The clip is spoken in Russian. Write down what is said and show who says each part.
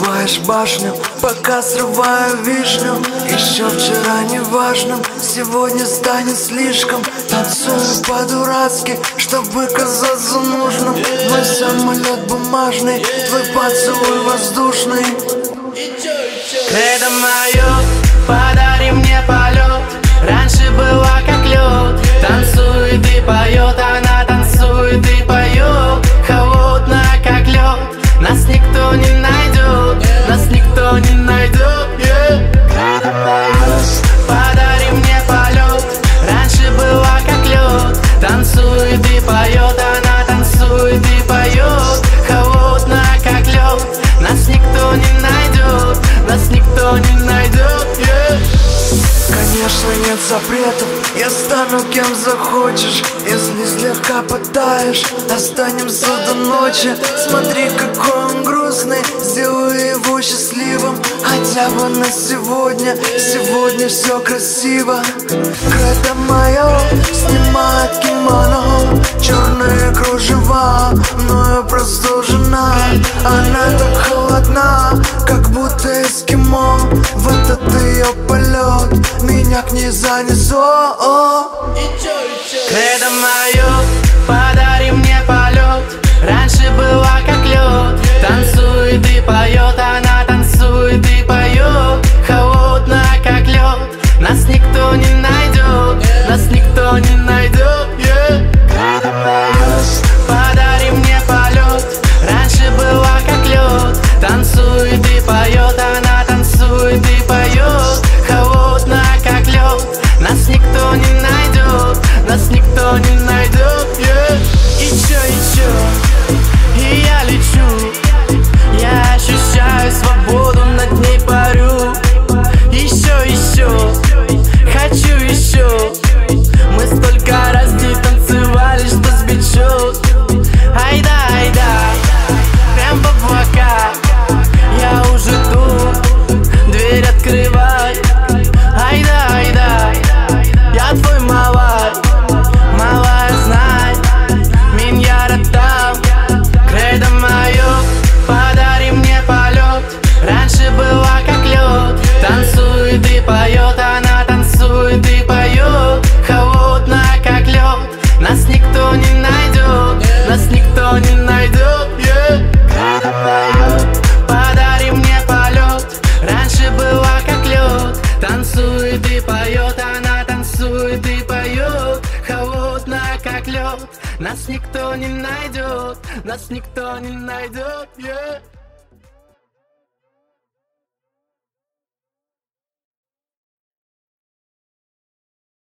Speaker 1: Взрываешь башню, пока срываю вишню. Еще вчера неважным, сегодня станет слишком. Танцую по-дурацки, чтобы казаться нужным. Мой самолет бумажный, твой поцелуй воздушный.
Speaker 2: Кредо мое, подари мне полет. Раньше была как лед. Танцует и поет, она танцует и поет. Холодная как лед. Нас никто не найдет, нас никто не найдет. Кредо мое, подари мне полет. Раньше была как лед. Танцует и поет, она танцует и поет. Холодная как лед. Нас никто не найдет, нас никто не найдет.
Speaker 1: Конечно, нет запретов, я стану кем захочешь. Если слегка потаешь, останемся до ночи. Смотри, какой он грустный, сделаю его счастливым. Хотя бы на сегодня, сегодня все красиво. Кредо мое снимает кимоно, черные кружева, мною простужена. Она так холодна, как будто эскимо. В этот ее полет меня к ней занесло.
Speaker 2: Кредо мое, подари мне полет. Раньше была как лед. Танцует и поет, она танцует и поет. Холодная как лед. Нас никто не найдет, нас никто не найдет. Кредо мое, подари мне полет. Раньше была как лед. Танцует и поет, она танцует и поет. Холодная как лед. Нас никто не найдет, нас никто не найдет. Еще, и я лечу. Я ощущаю свободу, над ней парю. Еще, хочу еще. Мы столько раз не танцевали, что сбечет. Айда, прям в облака. Я уже тут, дверь открывай. Айда, я твой малай. Малая, знай, меня там. Кредо мое, подари мне полет. Раньше была как лед. Танцует и поет, она танцует и поет. Холодная как лед. Нас никто не найдет, нас никто не найдет. Кредо мое, подари мне полет. Раньше была как лед. Танцует и поет, она танцует и поет. Холодная как лед. Нас никто не найдет, нас никто не найдет.